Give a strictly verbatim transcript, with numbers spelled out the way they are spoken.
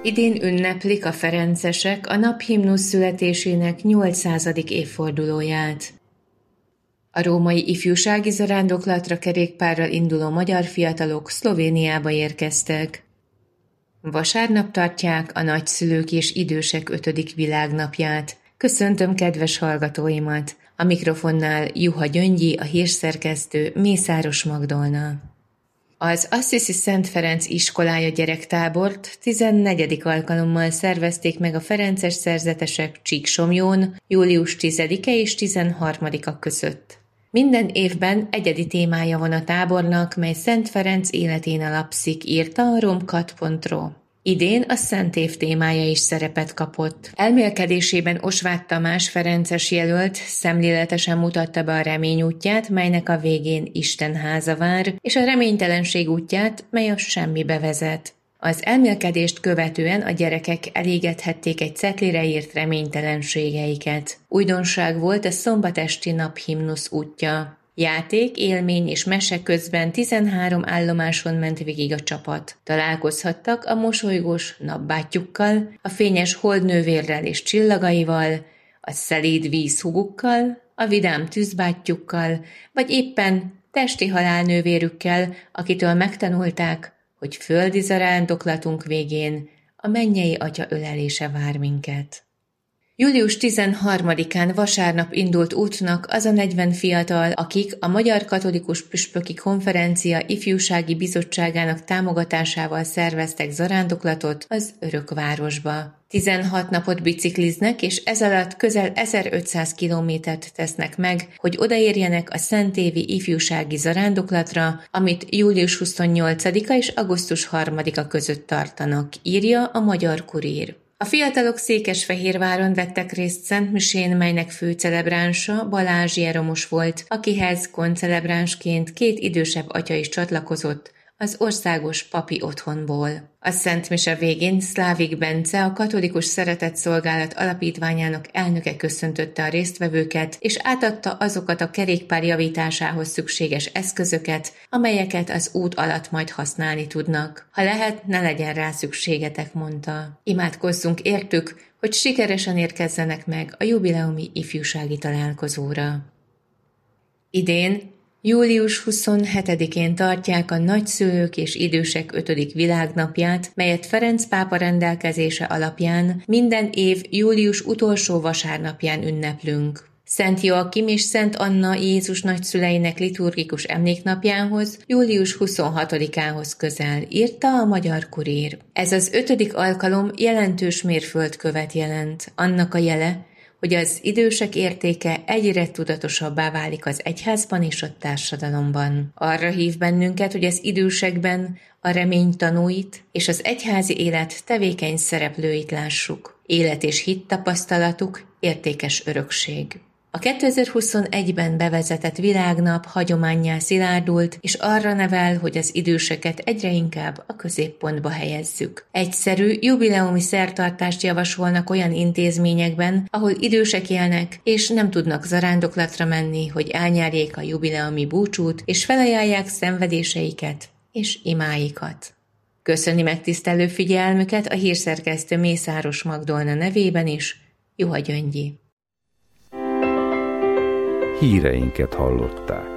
Idén ünneplik a ferencesek a naphimnusz születésének nyolcszázadik évfordulóját. A római ifjúsági zarándoklatra kerékpárral induló magyar fiatalok Szlovéniába érkeztek. Vasárnap tartják a nagyszülők és idősek ötödik világnapját. Köszöntöm kedves hallgatóimat! A mikrofonnál Juha Gyöngyi, a hírszerkesztő, Mészáros Magdolna. Az Assisi Szent Ferenc iskolája gyerektábort tizennegyedik alkalommal szervezték meg a ferences szerzetesek Csíksomlyón július tizedike és tizenharmadika között. Minden évben egyedi témája van a tábornak, mely Szent Ferenc életén alapszik, írta a romkat pont ro. Idén a Szent Év témája is szerepet kapott. Elmélkedésében Osváth Tamás ferences jelölt szemléletesen mutatta be a remény útját, melynek a végén Isten háza vár, és a reménytelenség útját, mely a semmibe vezet. Az elmélkedést követően a gyerekek elégedhették egy cetlire írt reménytelenségeiket. Újdonság volt a szombatesti naphimnusz útja. Játék, élmény és mese közben tizenhárom állomáson ment végig a csapat. Találkozhattak a mosolygós napbátyjukkal, a fényes holdnővérrel és csillagaival, a szelíd vízhugukkal, a vidám tűzbátyjukkal, vagy éppen testi halálnővérükkel, akitől megtanulták, hogy földi zarándoklatunk végén a mennyei Atya ölelése vár minket. július tizenharmadikán vasárnap indult útnak az a negyven fiatal, akik a Magyar Katolikus Püspöki Konferencia Ifjúsági Bizottságának támogatásával szerveztek zarándoklatot az Örökvárosba. tizenhat napot bicikliznek, és ez alatt közel ezerötszáz kilométert tesznek meg, hogy odaérjenek a Szentévi ifjúsági zarándoklatra, amit július huszonnyolcadika és augusztus harmadika között tartanak, írja a Magyar Kurír. A fiatalok Székesfehérváron vettek részt szentmisén, melynek főcelebránsa Balázs Jeromos volt, akihez koncelebránsként két idősebb atya is csatlakozott az országos papi otthonból. A szentmise végén Szlávik Bence, a Katolikus Szeretetszolgálat Alapítványának elnöke köszöntötte a résztvevőket, és átadta azokat a kerékpár javításához szükséges eszközöket, amelyeket az út alatt majd használni tudnak. Ha lehet, ne legyen rá szükségetek, mondta. Imádkozzunk értük, hogy sikeresen érkezzenek meg a jubileumi ifjúsági találkozóra. Idén július huszonhetedikén tartják a nagyszülők és idősek ötödik világnapját, melyet Ferenc pápa rendelkezése alapján minden év július utolsó vasárnapján ünneplünk. Szent Joakim és Szent Anna Jézus nagyszüleinek liturgikus emléknapjához, július huszonhatodikához közel, írta a Magyar Kurír. Ez az ötödik alkalom jelentős mérföldkövet jelent, annak a jele, hogy az idősek értéke egyre tudatosabbá válik az egyházban és a társadalomban. Arra hív bennünket, hogy az idősekben a remény tanúit és az egyházi élet tevékeny szereplőit lássuk. Élet és hit tapasztalatuk értékes örökség. A kétezer-huszonegyben bevezetett világnap hagyománnyá szilárdult, és arra nevel, hogy az időseket egyre inkább a középpontba helyezzük. Egyszerű, jubileumi szertartást javasolnak olyan intézményekben, ahol idősek élnek, és nem tudnak zarándoklatra menni, hogy elnyerjék a jubileumi búcsút, és felajánlják szenvedéseiket és imáikat. Köszöni megtisztelő figyelmüket a hírszerkesztő Mészáros Magdolna nevében is, Juha Gyöngyi. Híreinket hallották.